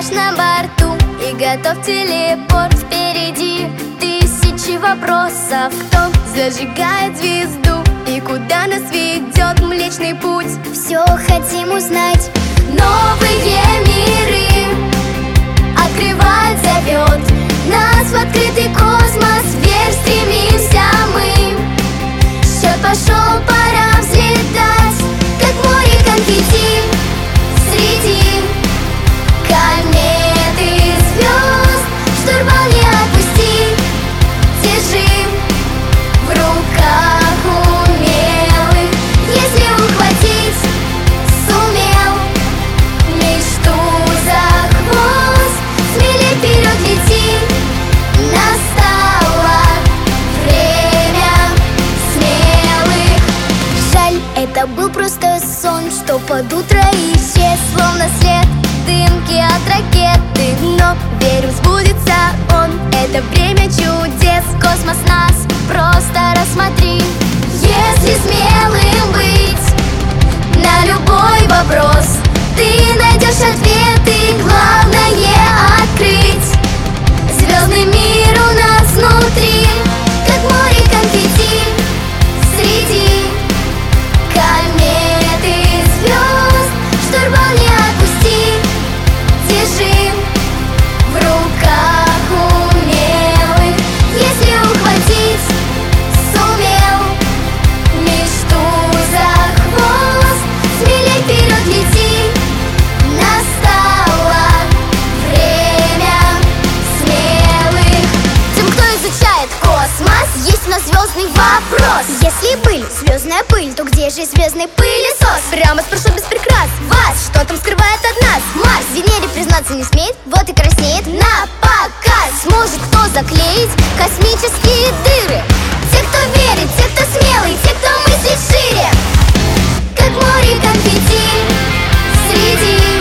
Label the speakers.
Speaker 1: экипаж на борту и готов телепорт. Впереди тысячи вопросов: кто зажигает звезду и куда нас ведет Млечный Путь? Все хотим узнать. Новые миры открывать зовет нас в открытый космос. Вверх стремимся мы. Счет пошел, пора взлетать, как море конфетти среди комет и звезд. Штурвал не отпусти, держи в руках умелых. Если ухватить сумел мечту за хвост, смелей вперед лети. Настало время смелых. Жаль, это был просто сон, что под утро исчез, словно след дымки от ракеты. Но верю, сбудется он. Это время чудес, космос нас просто рассмотри. Если смелым быть на любой вопрос, ты найдешь ответы, главное открыть. Звездный мир у нас внутри, как море конфетти среди комет и звезд. Штурвал не отпусти, держи в руках умелых. Если ухватить сумел мечту за хвост, смелей вперед лети. Настало время смелых. Тем, кто изучает космос, есть у нас звездный вопрос. Если пыль, звездная пыль, то где же звездный пылесос? Прямо спрошу без прикрас вас, что там скрывает от нас Марс? Венере признаться не смеет, вот и краснеет на показ. Сможет кто заклеить космические дыры? Те, кто верит, те, кто смелый, те, кто мыслит шире, как море конфетти среди